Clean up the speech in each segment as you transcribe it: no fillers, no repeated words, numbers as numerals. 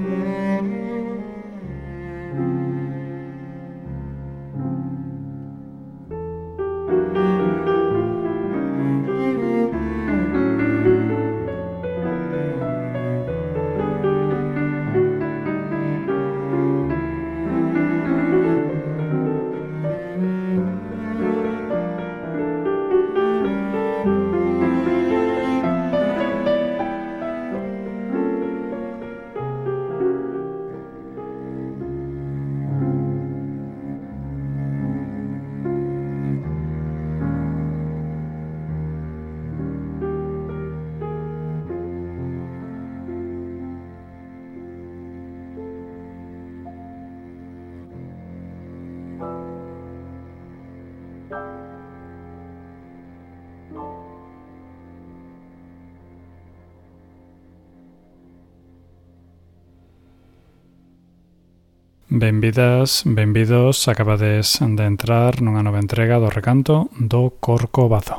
Benvidas, benvidos, acabades de entrar nunha nova entrega do recanto do Corcovazo.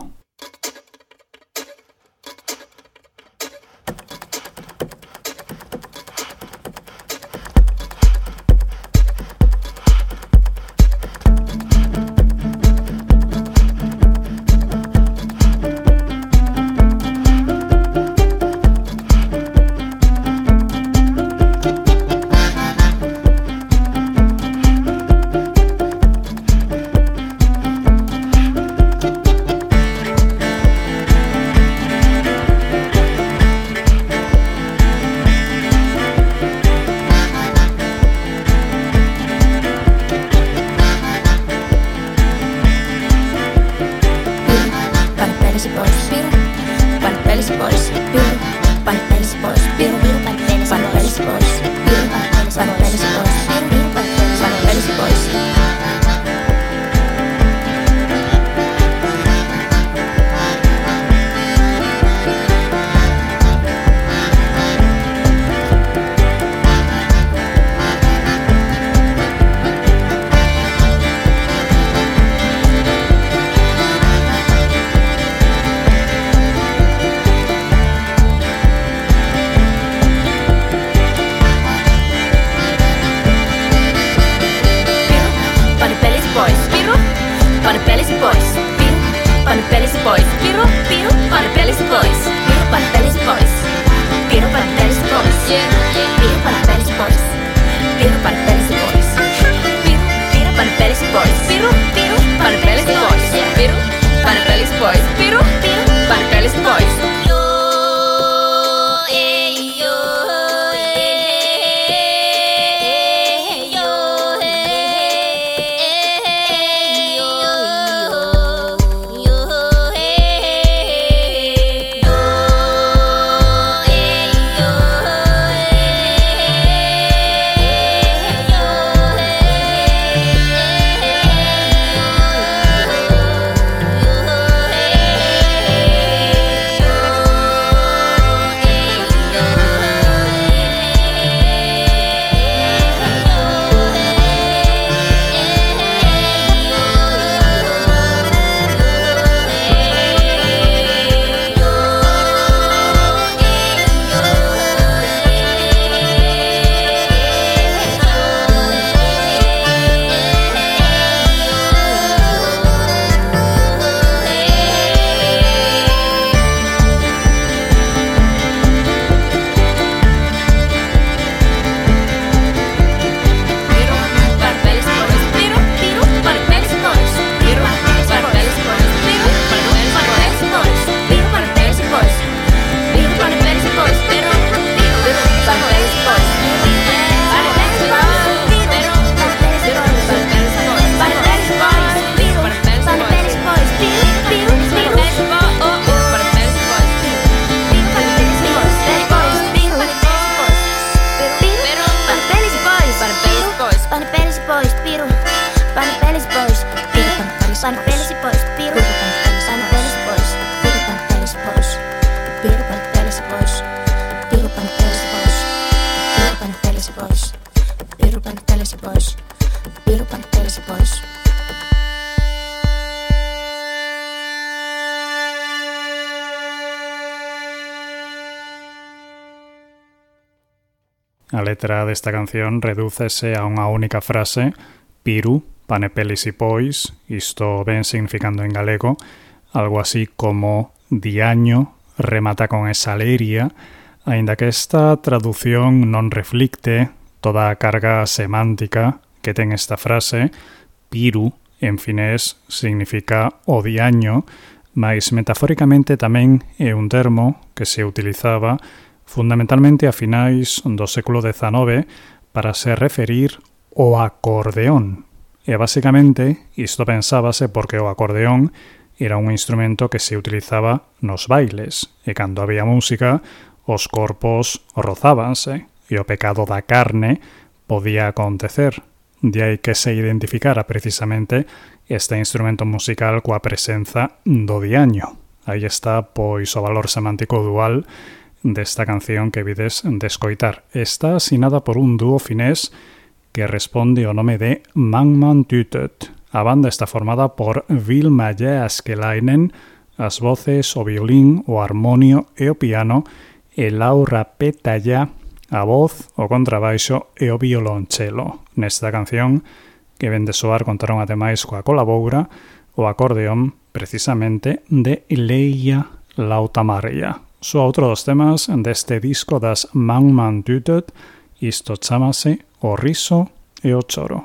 A letra desta canción redúcese a unha única frase: piru, pane pelis e pois, isto ven significando en galego algo así como diaño, remata con esa leria, aínda que esta traducción non reflicte toda a carga semántica que ten esta frase. Piru, en finés, significa o diaño, mas metafóricamente tamén é un termo que se utilizaba fundamentalmente a finais do século XIX para se referir ao acordeón. E basicamente isto pensábase porque o acordeón era un instrumento que se utilizaba nos bailes e cando había música os corpos rozábanse e o pecado da carne podía acontecer. De aí que se identificara precisamente este instrumento musical coa presenza do diaño. Aí está, pois, o valor semántico dual desta canción que vides de escoitar. Está asinada por un dúo finés que responde ao nome de Manmantytöt. A banda está formada por Vilma Jääskeläinen, as voces, o violín, o armonio e o piano, e Laura Petäjä, a voz, o contrabaixo e o violonchelo. Nesta canción, que ven de soar, contaron ademais coa colaboura o acordeón precisamente de Leija Lautamaria. Soa outro dos temas deste disco das Manmantytöt, isto chámase O riso e o choro.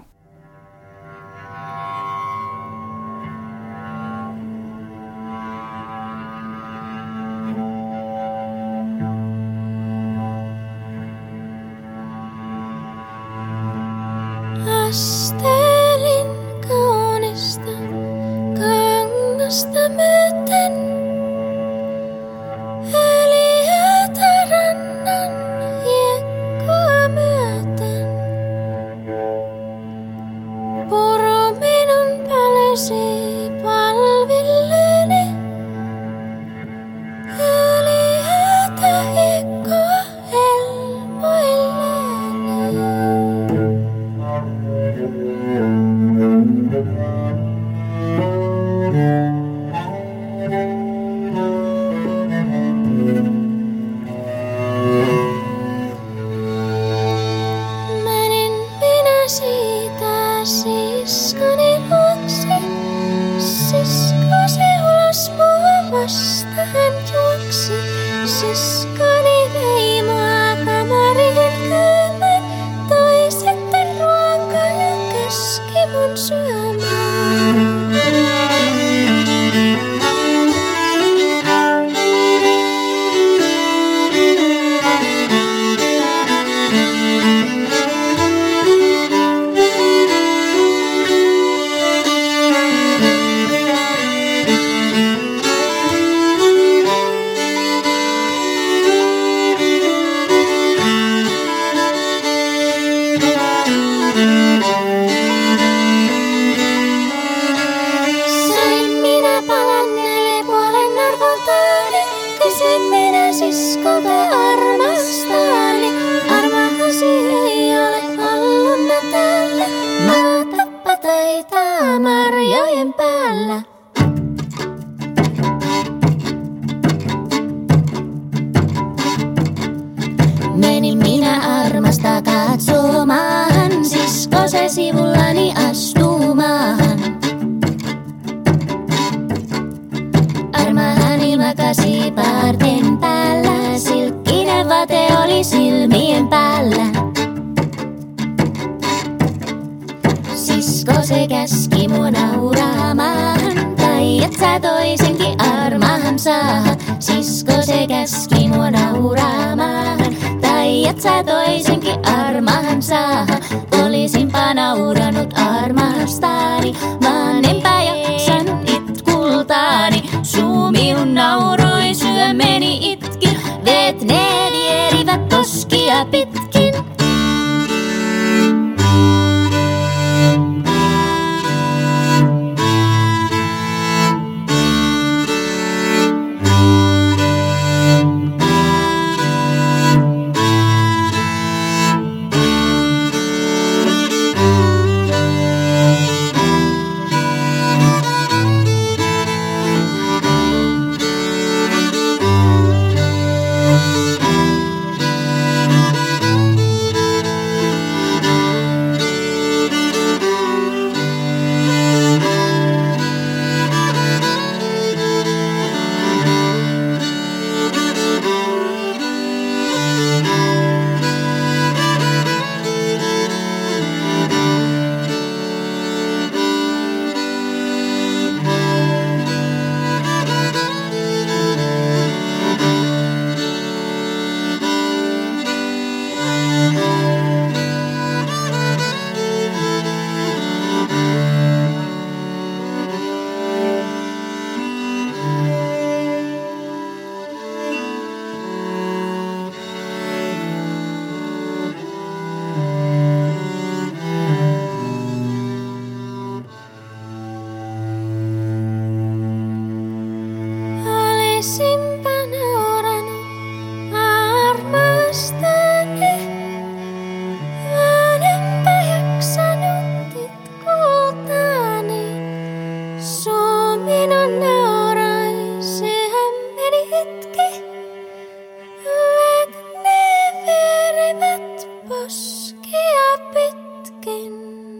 Astelin kaunista kangasta myöten. Menin minä armasta katsomaan, sisko se sivullani astumaan. Armahan makasi parten päällä, silkkinen vate oli silmien päällä. Sisko se käski mua nauraamaan, tai et sä toisenkin armaahan saa. Sisko se käski mua nauraamaan, tai et sä toisenkin armaahan saa. Olisinpa nauranut armastani, vaan enpä jaksanut itkultaani. Suu minun nauroi, syömeni itki, veet ne vierivät koskia pitkin. poskea pitkin.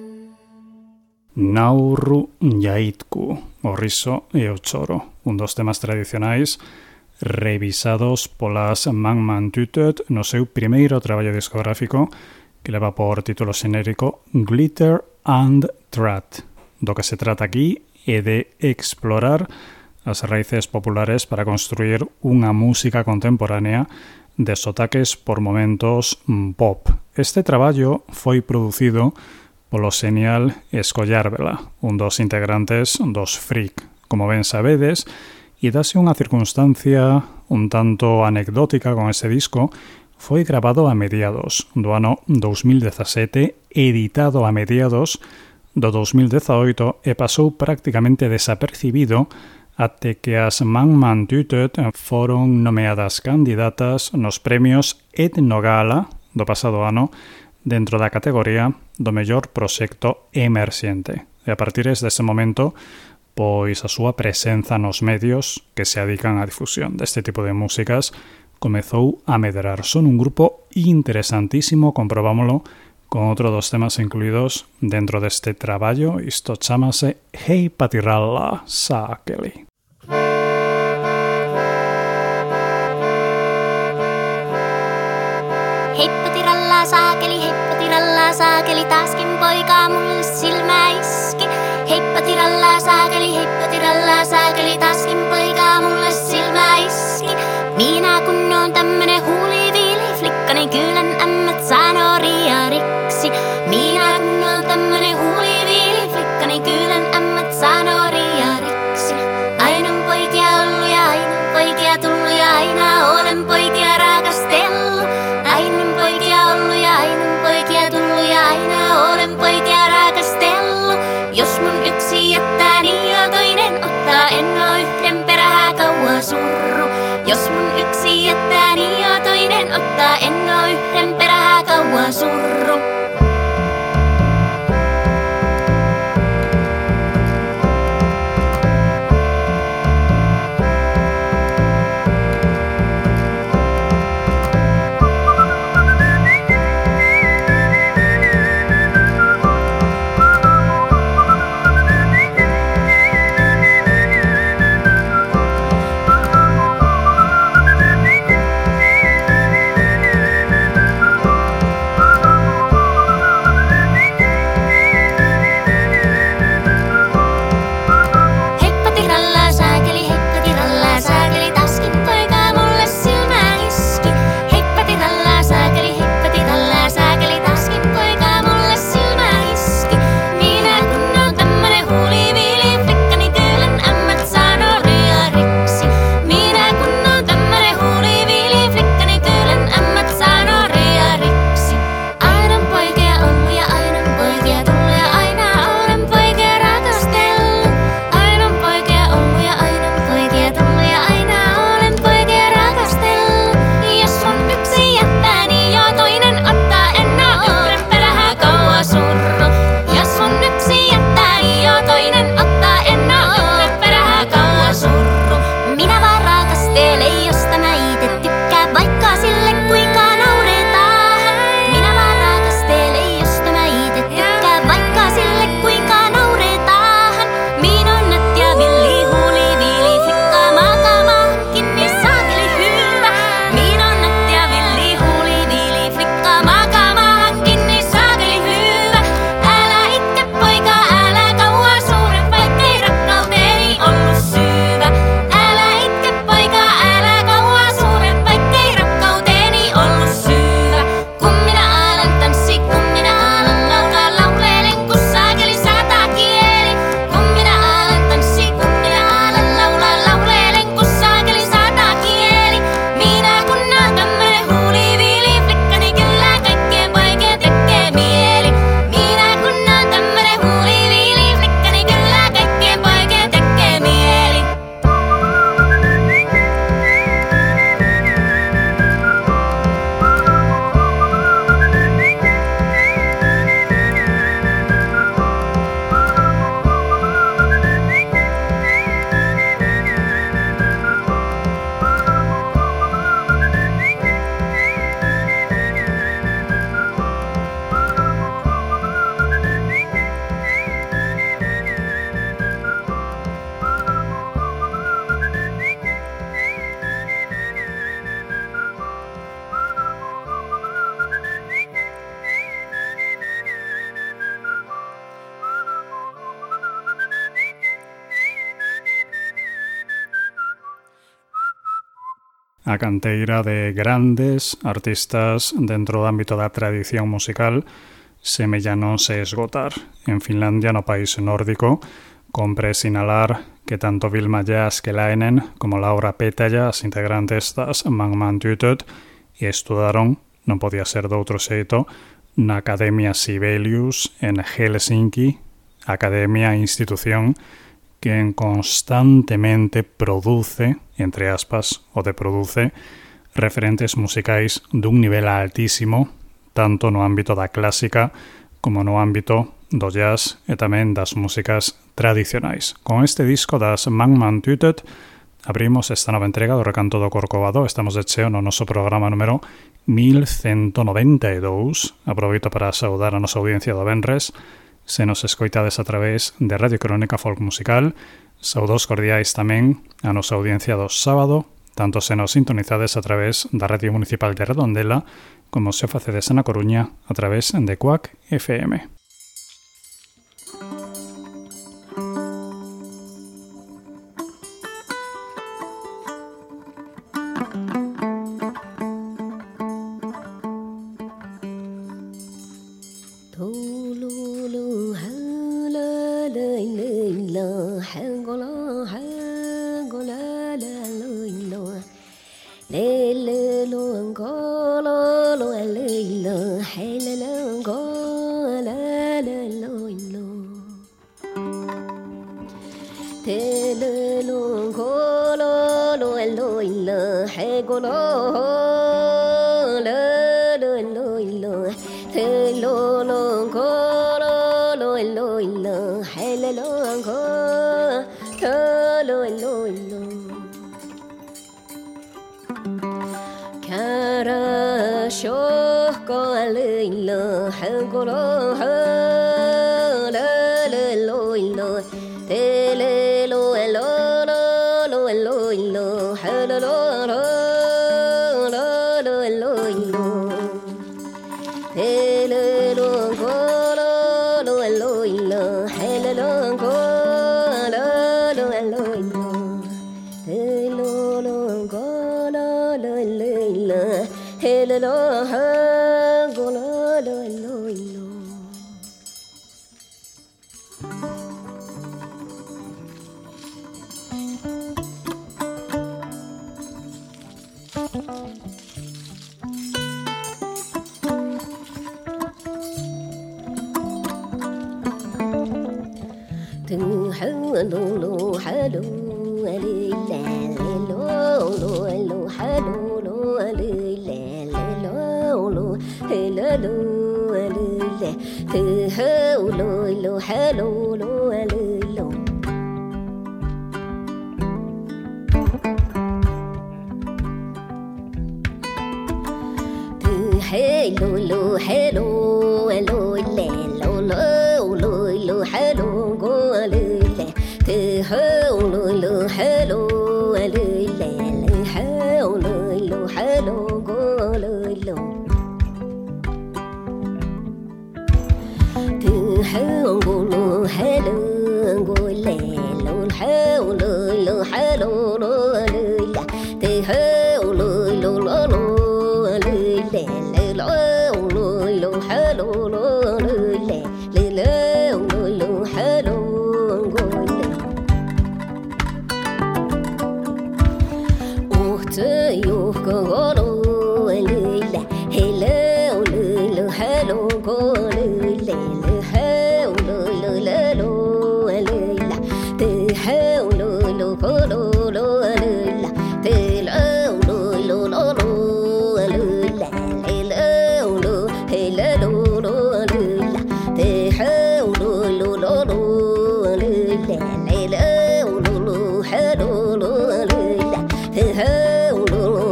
Nauru ja itku, o riso e o choro, un dos temas tradicionais revisados polas Man Tytöt no seu primeiro traballo discográfico que leva por título xenérico Glitter and Trat. Do que se trata aquí é de explorar as raíces populares para construir unha música contemporánea de sotaques por momentos pop. Este traballo foi producido polo xenial Escollárbela, un dos integrantes dos Freak. Como ben sabedes, e dase unha circunstancia un tanto anecdótica con ese disco, foi grabado a mediados do ano 2017, editado a mediados do 2018 e pasou prácticamente desapercibido até que as Man Tytöt foron nomeadas candidatas nos premios Etnogala do pasado ano dentro da categoría do mellor proxecto emerxente. E a partir dese momento, pois a súa presenza nos medios que se adican á difusión deste tipo de músicas comezou a medrar. Son un grupo interesantísimo, comprobámolo con outro dos temas incluídos dentro deste traballo. Isto chámase Hei Patiralla Saakeli. Heippatiralla saakeli, taaskin poika mulle silmä iski. Heippatiralla saakeli, taaskin poika mulle silmä iski. Minä kun oon tämmönen huuliviili, flikkani kylän ämmät sanoo riariksi. Minä kun oon tämmönen huuliviili, flikkani kylän ämmät sanoo riariksi. Aina on poikia ollut ja aina on poikia tullut ja aina olen poikia rakastellut. Aina on poikia ollut ja aina on poikia tullut ja aina olen poikia rakastellut. Jos mun yksi jättää, niin jo toinen ottaa, en oo yhden perää kauaa surru. Jos mun yksi jättää, niin jo toinen ottaa, en oo yhden perää kauaa surru. a canteira de grandes artistas dentro do ámbito da tradición musical semella non se esgotar. En Finlandia, no país nórdico, compre sinalar que tanto Vilma Jääskeläinen como Laura Petäjä, as integrantes das Magmantytöt, estudaron, non podía ser de outro xeito, na Academia Sibelius en Helsinki, academia e institución que constantemente produce, entre aspas, o de produce, referentes musicais dun nivel altísimo, tanto no ámbito da clásica como no ámbito do jazz e tamén das músicas tradicionais. Con este disco das Magmantytöt abrimos esta nova entrega do Recanto do Corcovado. Estamos de cheo no noso programa número 1192. Aproveito para saudar a nosa audiencia do Benres. Se nos escoitades a través de Radio Crónica Folk Musical, saudos cordiais tamén a nosa audiencia do sábado, tanto se nos sintonizades a través da Radio Municipal de Redondela como se facedes na Coruña a través de Cuac FM.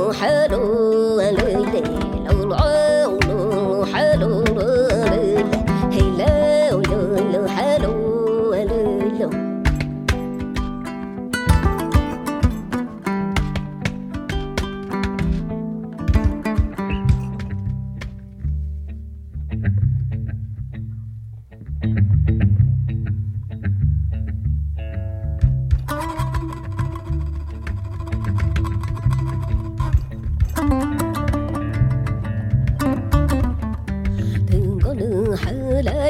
hello,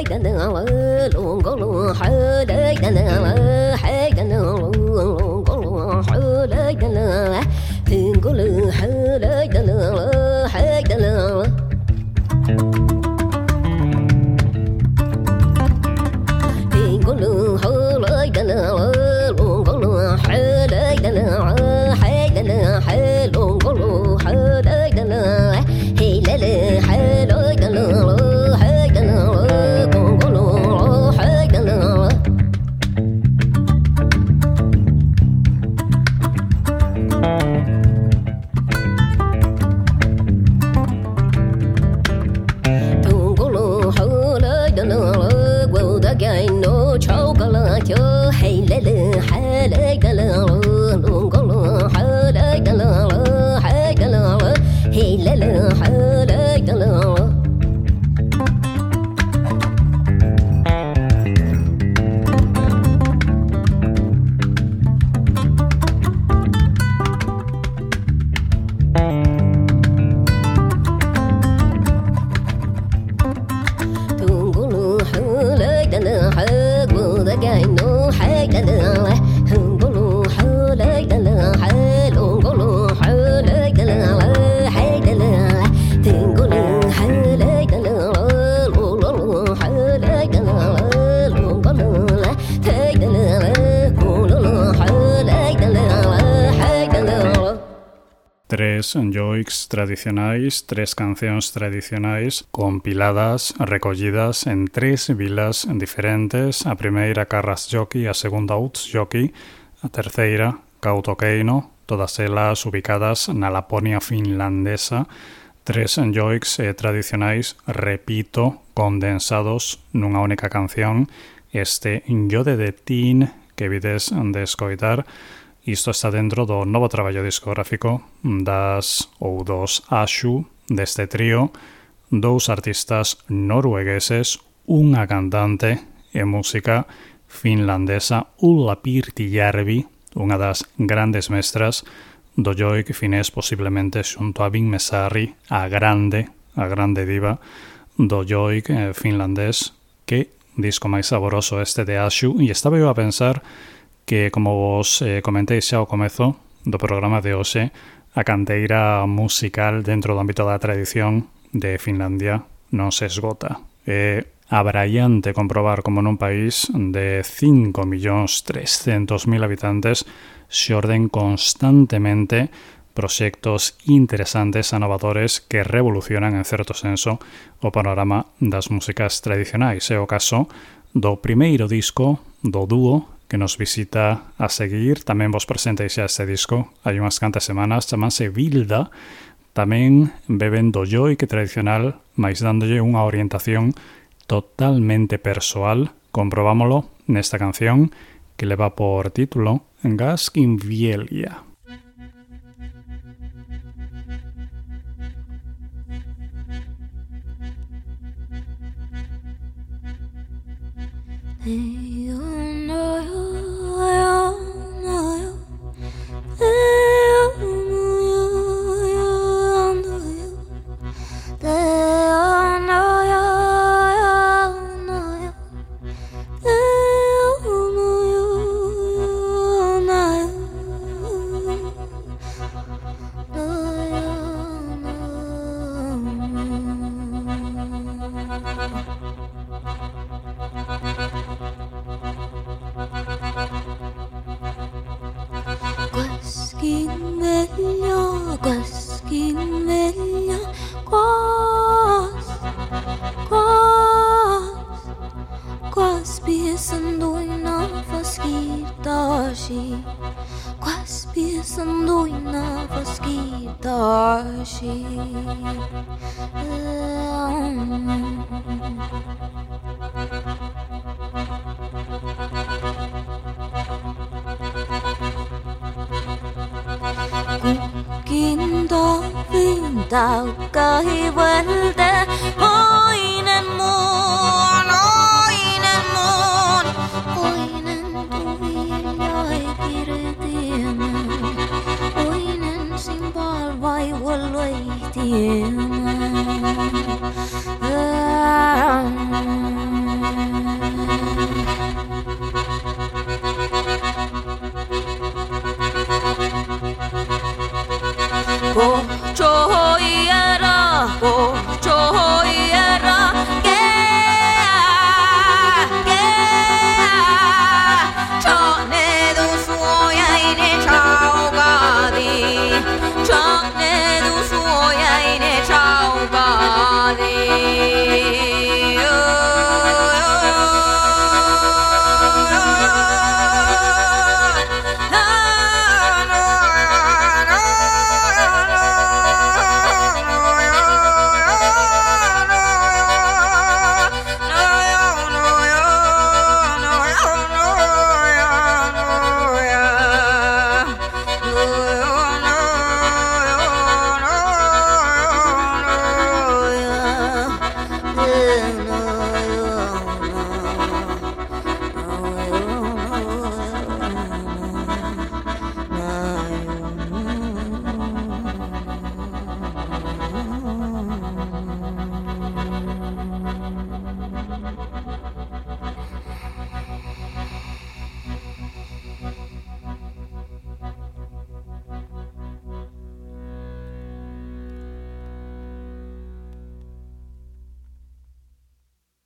Tres joiks tradicionais, tres cancións tradicionais compiladas, recollidas en tres vilas diferentes. A primeira Karasjoki, a segunda Utsjoki, a terceira Kautokeino, todas elas ubicadas na Laponia finlandesa. Tres joiks tradicionais, repito, condensados nunha única canción. Este Jode de Tin que vides de escoitar. Isto está dentro do novo traballo discográfico das ou dos Ashu deste trío, dous artistas noruegueses, unha cantante e música finlandesa, Ulla Pirtijärvi, unha das grandes mestras do joik finés, posiblemente xunto a Vin Mesari, a grande diva do joik finlandés. Que disco máis saboroso este de Ashu, e estaba eu a pensar que, como vos comentei xa ao comezo do programa de hoxe, a canteira musical dentro do ámbito da tradición de Finlandia non se esgota. É abraiante comprobar como nun país de 5.300.000 habitantes se orden constantemente proxectos interesantes, innovadores, que revolucionan en certo senso o panorama das músicas tradicionais. É o caso do primeiro disco do dúo que nos visita a seguir. Tamén vos presentei xa este disco hai unhas cantas semanas, chamanse Vilda. Tamén beben do joik tradicional, máis dándolle unha orientación totalmente persoal. Comprobámolo nesta canción que leva por título Gaskin Vielia.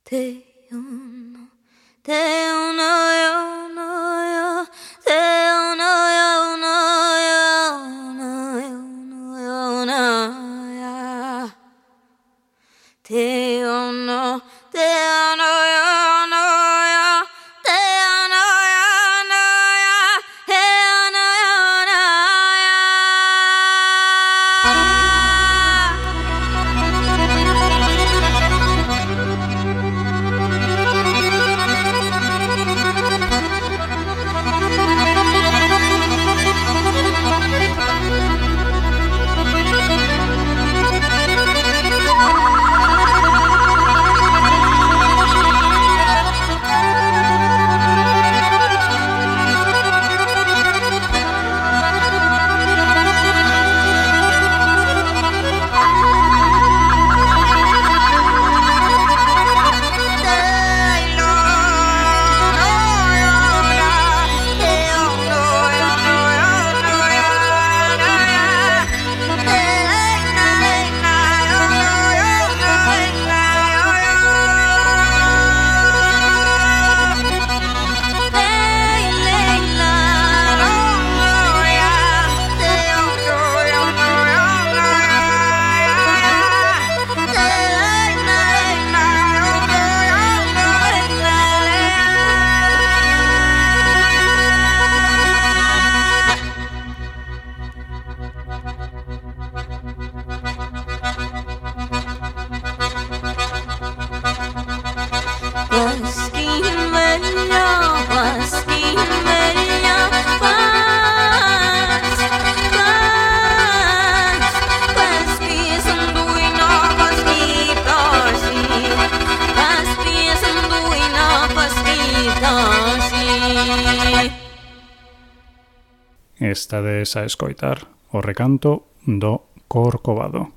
Estades a escoitar o recanto do Corcovado.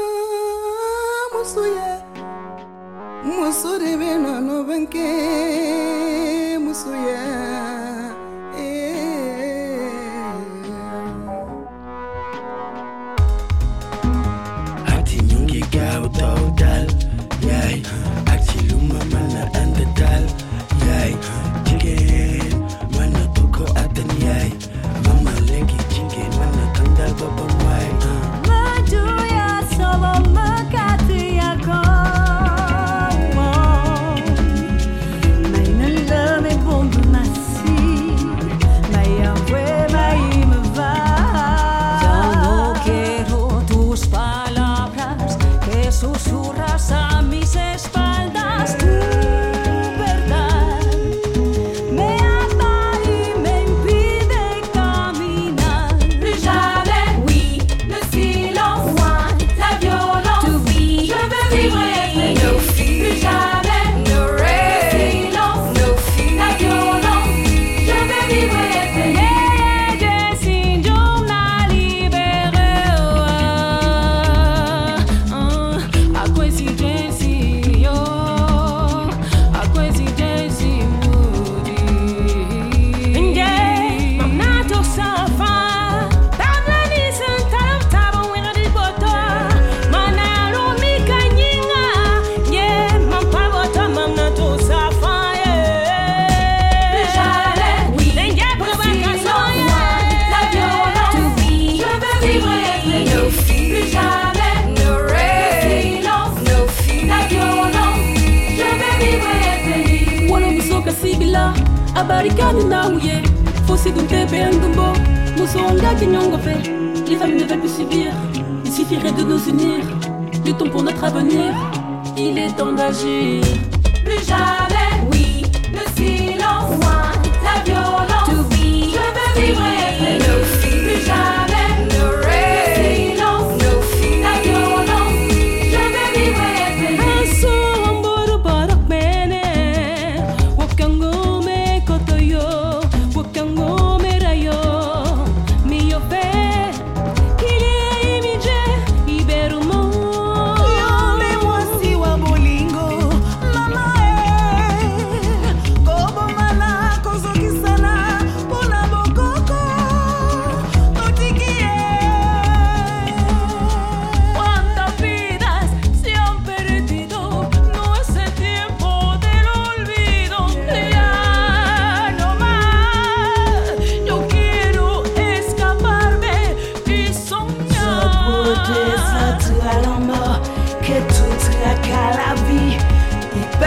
Abaricani na ouye, fossé d'un bébé un dumbo, Mousonga qui n'ont fait, les familles ne veulent plus subir, il suffirait de nous unir, luttons pour notre avenir, il est temps d'agir. Plus jamais, oui, le silence, moi, la violence, to be, je veux vivre et être no fear. Plus jamais, no rain, le silence, no fear, la violence, je veux vivre et être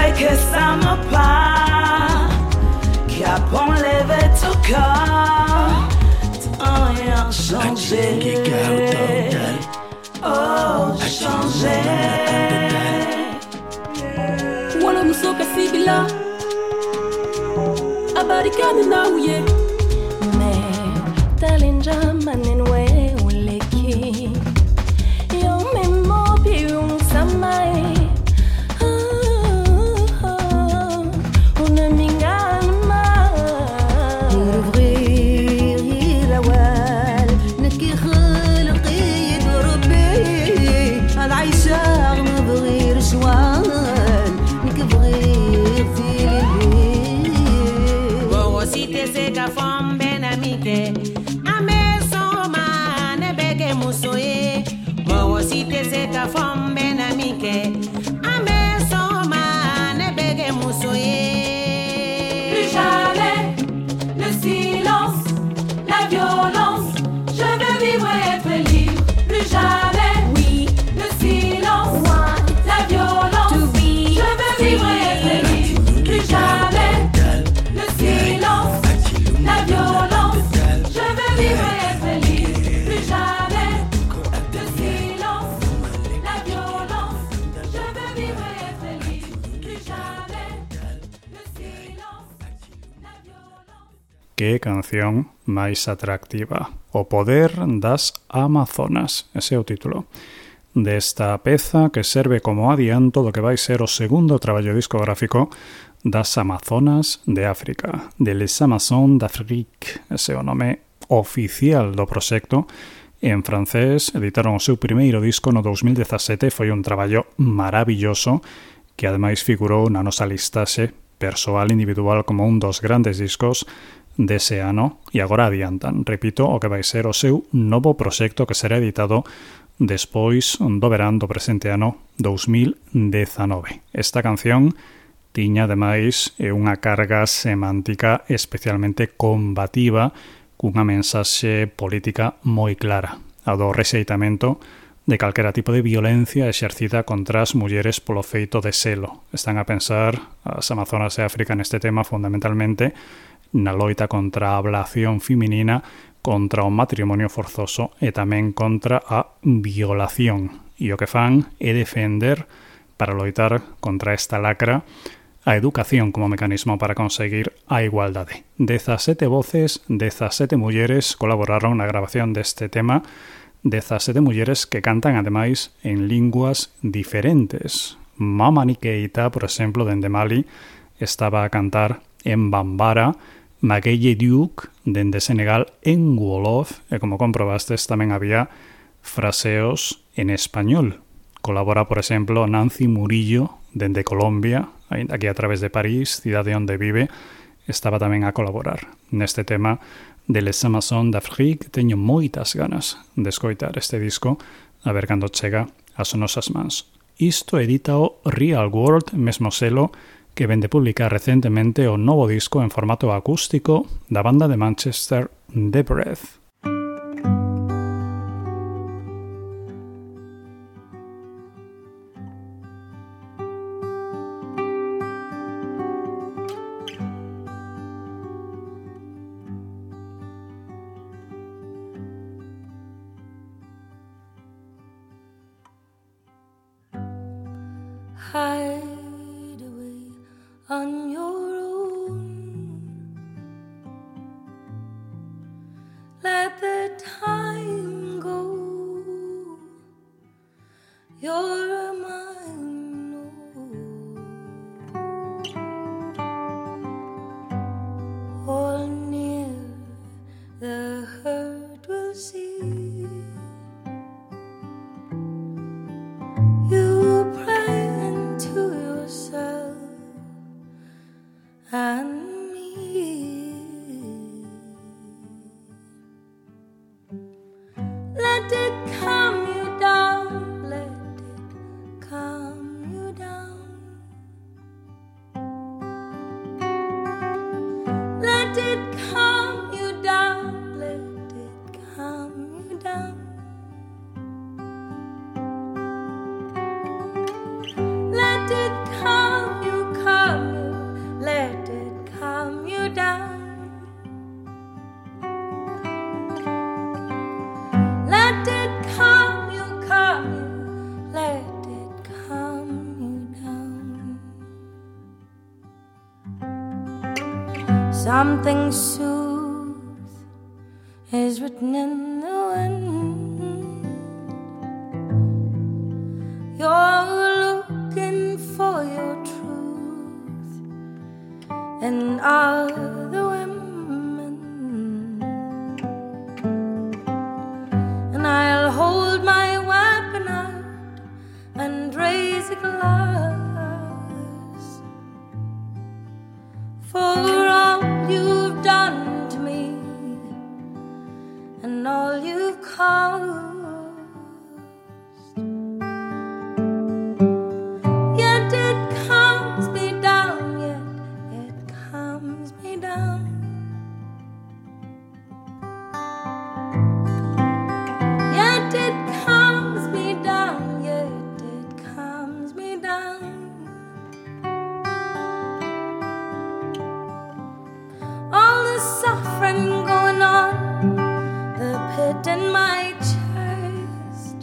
fait que ça me part, qui a enlevé ton corps, t'as rien changé. Oh, changé. Wala musoka sibila abarikani na uye me talinja manenwe uleki yo me mobi un samai una mingana ouvrir la wal نكي خلقي يضربي العيشة مبغير شوال نكبغير في Si te seka fom ben amike ame soma ne bege musoye wo si te seka fom ben amike ame soma ne bege musoye. Plus jamais le silence, la violence. Je veux vivre et être libre. Plus jamais, oui, le silence, la violence. Je veux vivre et être libre. Plus jamais le silence, la violence. Je veux vivre et être libre. Plus jamais le silence, la violence. Je veux vivre et être libre. Plus jamais le silence, la violence. Qué canción máis atractiva. O poder das Amazonas, ese é o título desta peza que serve como adianto do que vai ser o segundo traballo discográfico das Amazonas de África, de Les Amazones d'Afrique, ese é o nome oficial do proxecto. En francés editaron o seu primeiro disco no 2017, foi un traballo maravilloso que ademais figurou na nosa listaxe persoal individual como un dos grandes discos dese ano, e agora adiantan, repito, o que vai ser o seu novo proxecto que será editado despois do verán do presente ano 2019. Esta canción tiña ademais unha carga semántica especialmente combativa cunha mensaxe política moi clara, a do rexeitamento de calquera tipo de violencia exercida contra as mulleres polo feito de selo. Están a pensar as Amazonas de África neste tema fundamentalmente na loita contra a ablación feminina, contra o matrimonio forzoso e tamén contra a violación. E o que fan é defender, para loitar contra esta lacra, a educación como mecanismo para conseguir a igualdade. 17 voces, 17 mulleres colaboraron na grabación deste tema, 17 mulleres que cantan ademais en linguas diferentes. Mamani Keita, por exemplo, dende Mali, estaba a cantar en Bambara, Magueye Duke, dende Senegal, en Wolof, e como comprobastes tamén había fraseos en español. Colabora, por exemplo, Nancy Murillo, dende Colombia, aquí a través de París, cidade onde vive, estaba tamén a colaborar neste tema de Les Amazones d'Afrique. Teño moitas ganas de escoitar este disco, a ver cando chega ás nosas mans. Isto edita o Real World, mesmo selo que vende publicar recentemente o novo disco en formato acústico da banda de Manchester The Breath. Hide away on your own. Let the time go. You're mine, oh. All near the hurt will see. You pray to yourself and me. Let it calm you down, let it calm you down. Let it calm you down, let it calm you down. Let it calm you, Something soothes is written in the wind. You're looking for your truth in other women, and I'll hold my weapon out and raise a glass for all you've done to me and all you've caused. Yet it calms me down, yet it calms me down. Yet it calms me down, yet it calms me down. All the suffering going on, the pit in my chest.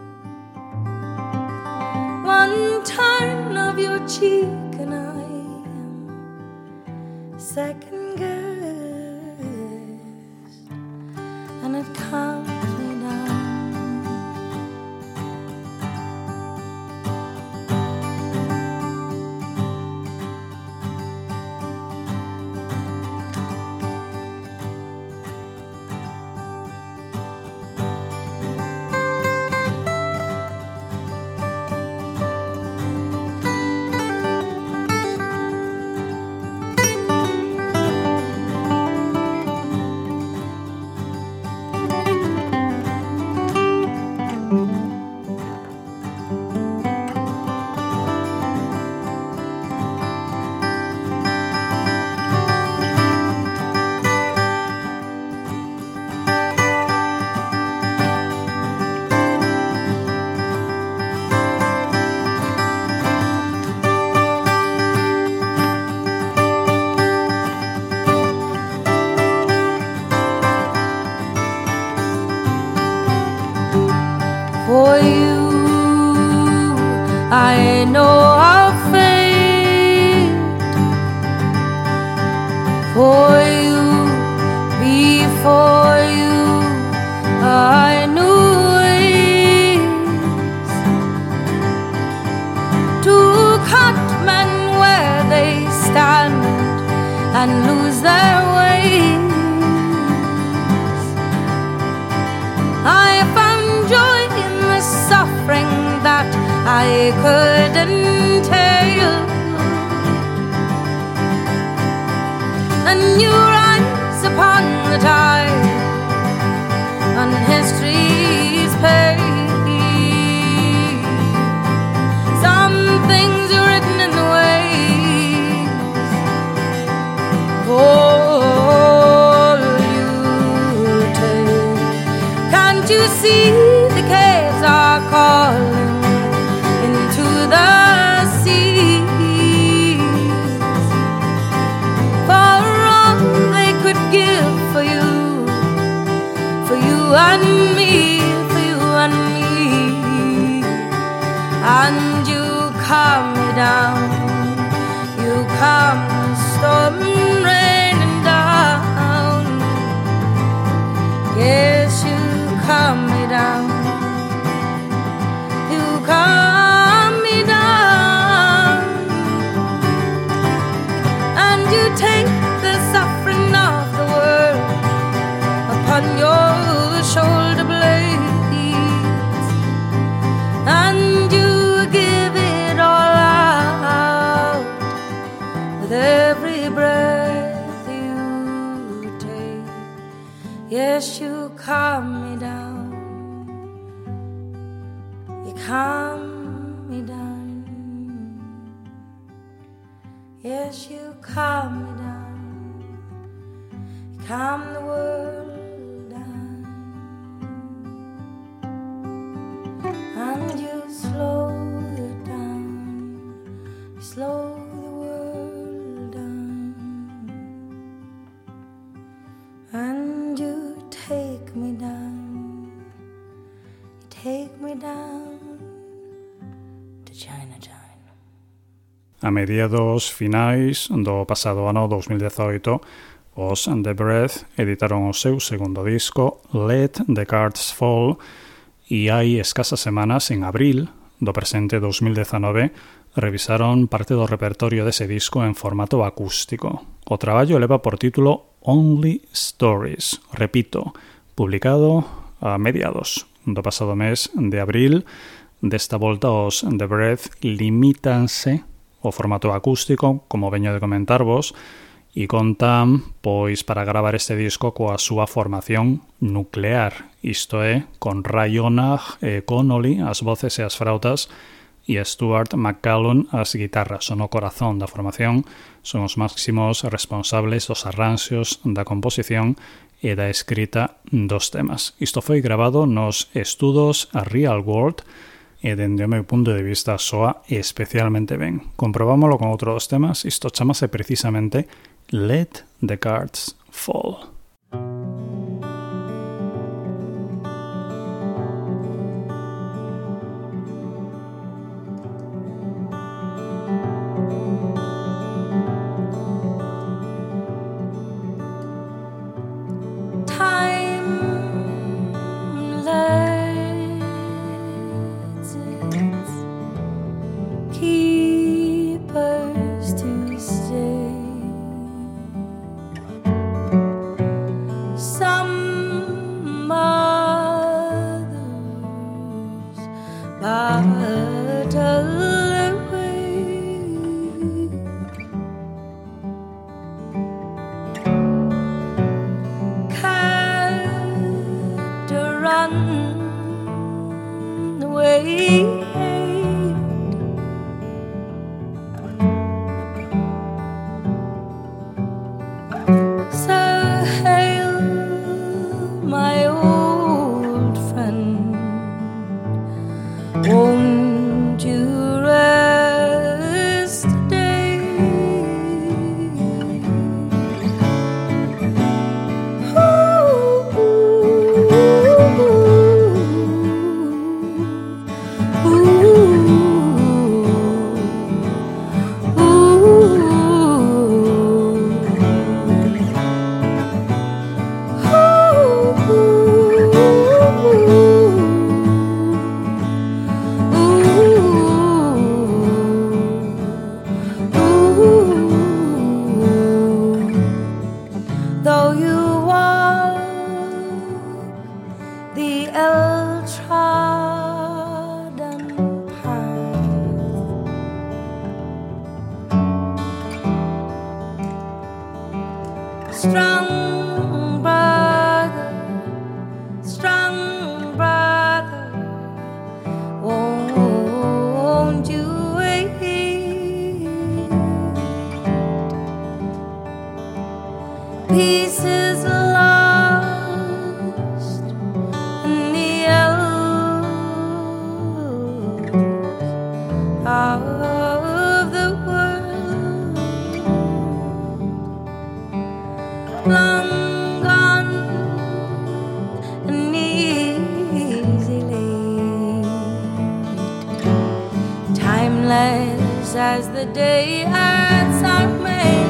One turn of your cheek and I am second guessed, and it calms me down. For you, I know I'll fade. For you, before you, I knew ways to cut men where they stand and lose their ways. I found joy in the suffering that I couldn't tell, and you rise upon the tide on history's page. Some things are written in the waves. All you take. Can't you see the caves are calling into the seas? For all they could give for you and me, for you and me. And you calm me down, you calm the storm raining down. Yes, you calm me down, you calm me down, and you take the suffering of the world upon your shoulder blades, and you give it all out with every breath you take. Yes, you calm me down, you calm me down. Yes, you calm me down, you calm the world down, and you slow it down, you slow the world down, and you take me down, you take me down to Chinatown. A mediados finais do pasado ano 2018, os The Breath editaron o seu segundo disco, Let the Cards Fall, e hai escasas semanas, en abril do presente 2019, revisaron parte do repertorio dese disco en formato acústico. O traballo leva por título Only Stories, repito, publicado a mediados do pasado mes de abril. Desta volta os The Breath limítanse o formato acústico, como veño de comentarvos, e contan, pois, para gravar este disco coa súa formación nuclear, isto é, con Ray Onag e Connolly as voces e as frautas e Stuart McCallum as guitarras. Son o corazón da formación, son os máximos responsables dos arranxos, da composición e da escrita dos temas. Isto foi grabado nos estudos A Real World e dende o meu punto de vista soa especialmente ben. Comprobámoslo con outros temas, isto chamase precisamente Let the Cards Fall. As the day ends are made.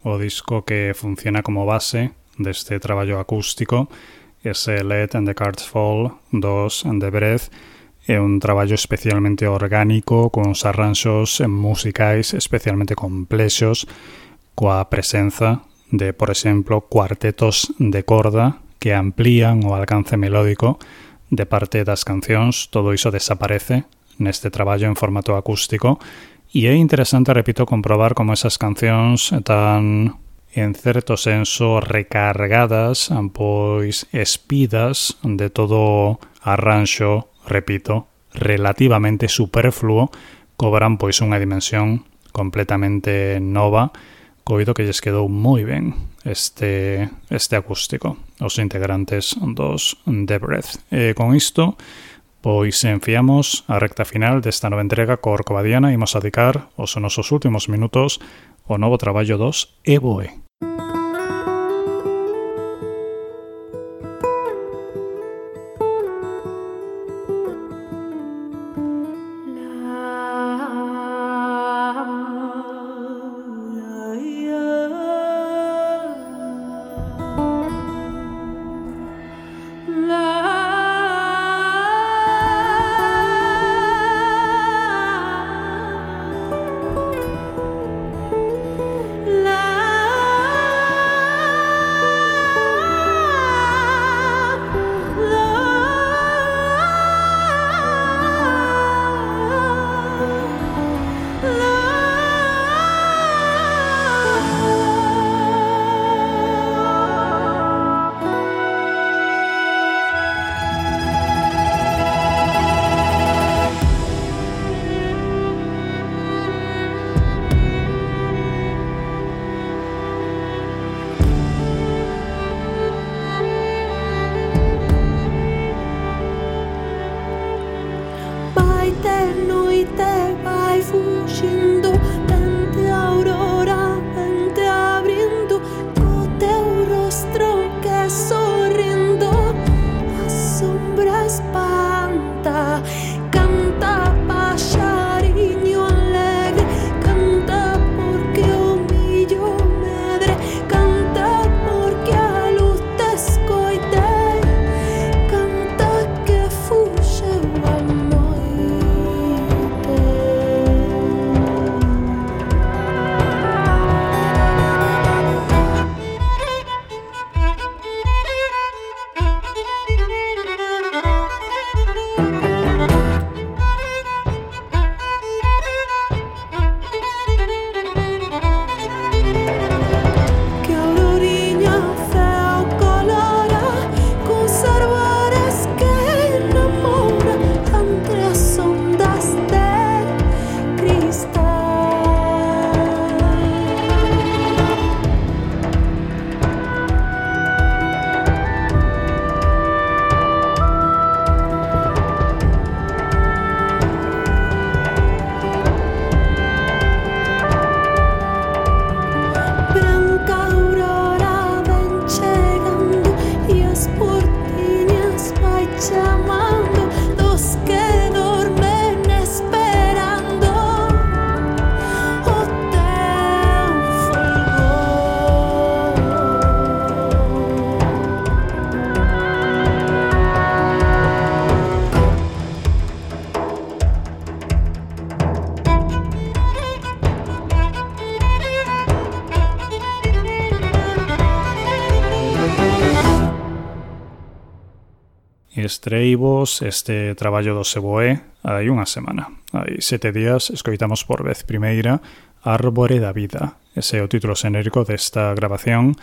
o disco que funciona como base deste traballo acústico, ese Let and the Cards Fall 2 and the Breath, é un traballo especialmente orgánico, con uns arranxos musicais especialmente complexos, coa presenza de, por exemplo, cuartetos de corda que amplían o alcance melódico de parte das cancións. Todo iso desaparece neste traballo en formato acústico e é interesante, repito, comprobar como esas cancións están en certo senso recargadas, pois espidas de todo arranxo, repito, relativamente superfluo, cobran pois unha dimensión completamente nova, coido que lles quedou moi ben este acústico aos integrantes dos The Breath. E con isto, pois enfiamos a recta final desta nova entrega co Orcovadiana. Imos a dedicar os nosos últimos minutos ao novo traballo dos Evoe. Estreivos este traballo do Evoe hai unha semana. Hai 7 días escoitamos por vez primeira Árbore da Vida. Ese é o título xenérico desta grabación,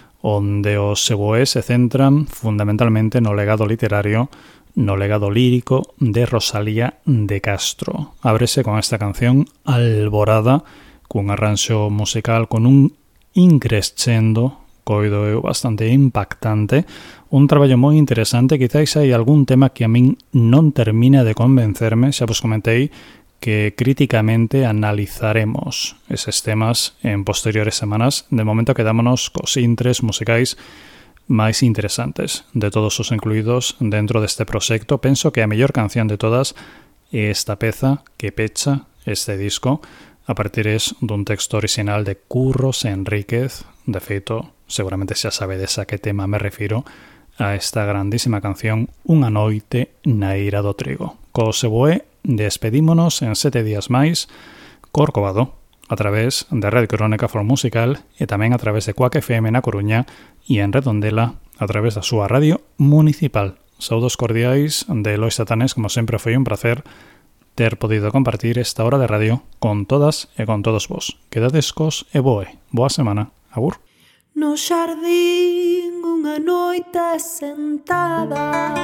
onde os Evoe se centran fundamentalmente no legado literario, no legado lírico de Rosalía de Castro. Ábrese con esta canción Alborada, cun arranxo musical con un increscendo, coido eu bastante impactante, un traballo moi interesante. Quizáis hai algún tema que a min non termina de convencerme, xa vos comentei que críticamente analizaremos eses temas en posteriores semanas. De momento quedámonos cos intres musicais máis interesantes de todos os incluídos dentro deste proxecto. Penso que a mellor canción de todas é esta peza que pecha este disco, a partires dun texto original de Curros Enríquez. De feito, seguramente xa sabedes a que tema me refiro, a esta grandísima canción Unha noite na ira do trigo. Co Seboé despedímonos en 7 días máis, Corcovado, a través de Red Crónica For Musical e tamén a través de Cuac FM na Coruña e en Redondela a través da súa radio municipal. Saudos cordiais de Elois Satanés, como sempre foi un placer ter podido compartir esta hora de radio con todas e con todos vos. Quedades cos e boe. Boa semana. Agur. No xardín unha noite sentada,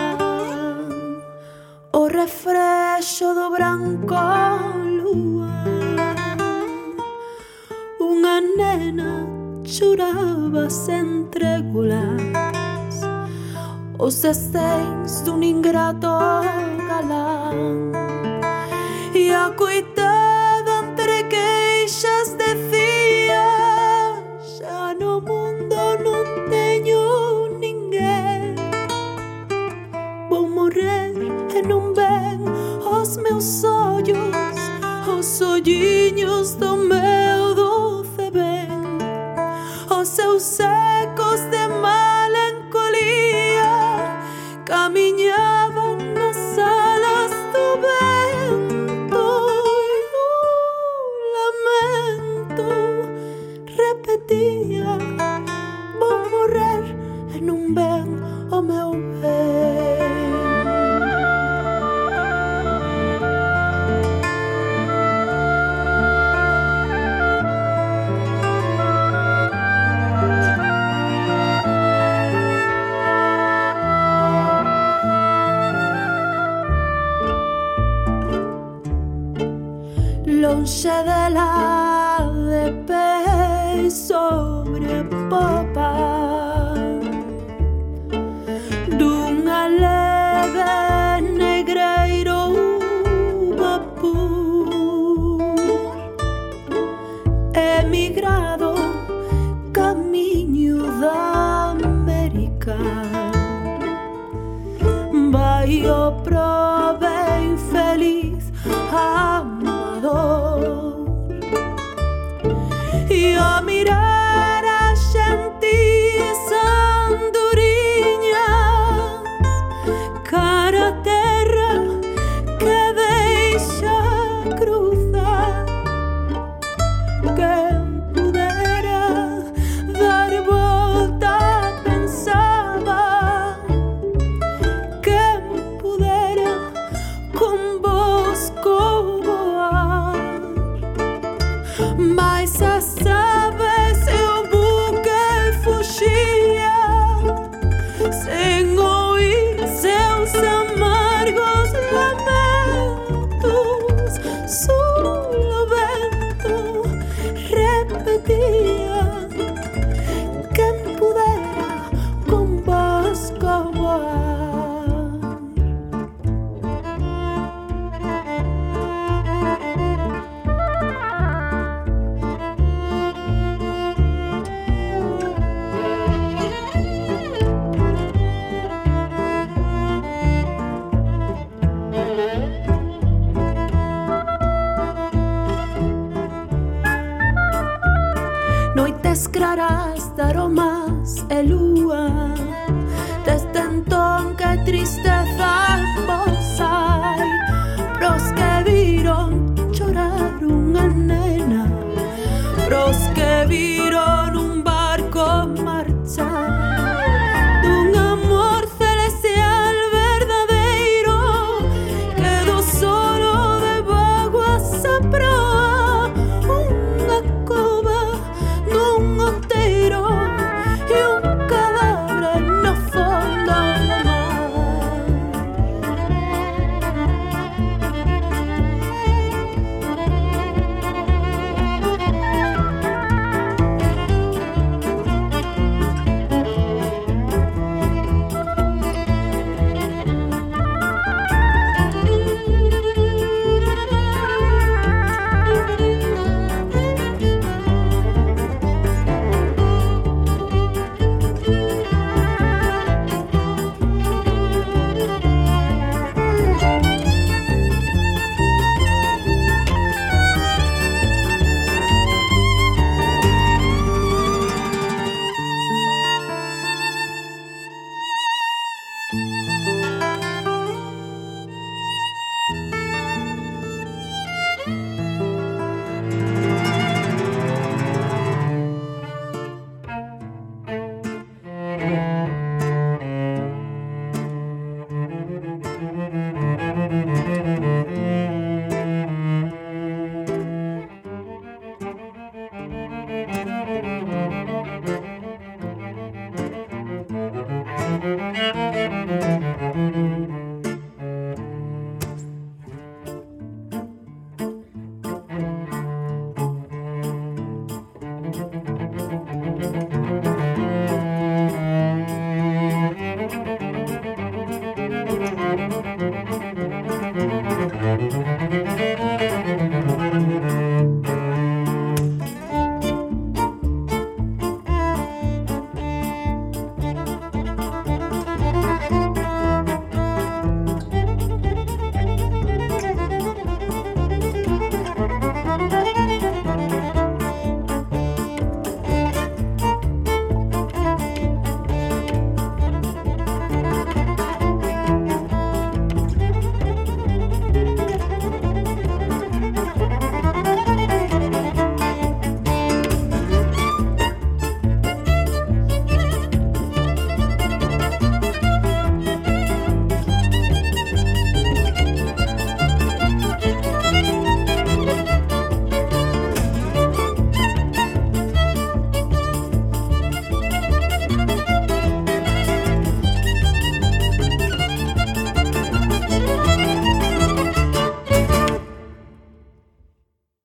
o refrexo do branco luar, unha nena choraba sen trégulas os desdéns dun ingrato galán, e a coitada entre queixas decía: xa no mundo non teño ninguén, vou morrer e non ven os meus ollos, os olliños do meu doce ben, os seus ecos de melancolía camiñaban nas alas do vento, e un lamento repetía: vou morrer e non ven o meu ben. Lonxe dela de pé sobre popa dunha leve negreiro vapor, emigrado camiño da América, vai o prove infeliz e a mirar a xentes anduriñas cara a terra que deixa cruzar, quen pudera dar volta pensaba, quen pudera con vos mas a sabes o buque fuxía sen oír seus amargos lamentos, solo vento repetía: quen pudera con vos voar. Noites claras de aromas e lúa, desde entón que tristeza vos hai, pros que viron chorar unha nena, pros que viron un barco marchar, dun amor celestial verdadeiro, quedou solo de vaguas a proa, unha cova nun outeiro e un cadáver no fondo do mar.